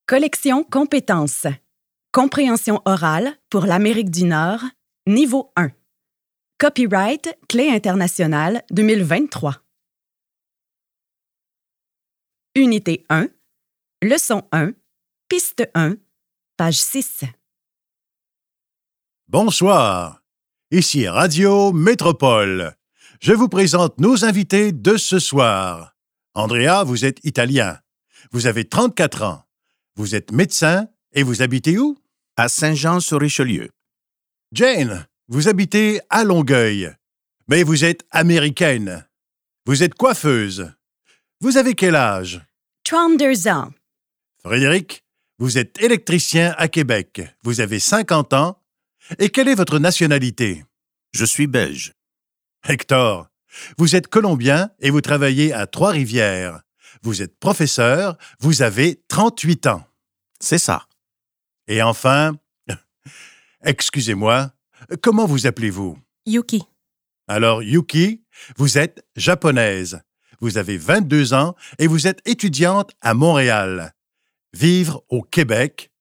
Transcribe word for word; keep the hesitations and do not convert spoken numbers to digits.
Collection compétences. Compréhension orale pour l'Amérique du Nord, niveau un. Copyright Clé internationale deux mille vingt-trois. Unité un, leçon un, piste un, page six. Bonsoir, ici Radio Métropole. Je vous présente nos invités de ce soir. Andrea, vous êtes italien. Vous avez trente-quatre ans. Vous êtes médecin et vous habitez où? À Saint-Jean-sur-Richelieu. Jane, vous habitez à Longueuil. Mais vous êtes américaine. Vous êtes coiffeuse. Vous avez quel âge? trente-deux ans. Frédéric, vous êtes électricien à Québec. Vous avez cinquante ans. Et quelle est votre nationalité? Je suis belge. Hector, vous êtes colombien et vous travaillez à Trois-Rivières. Vous êtes professeur, vous avez trente-huit ans. C'est ça. Et enfin, excusez-moi, comment vous appelez-vous? Yuki. Alors, Yuki, vous êtes japonaise. Vous avez vingt-deux ans et vous êtes étudiante à Montréal. Vivre au Québec,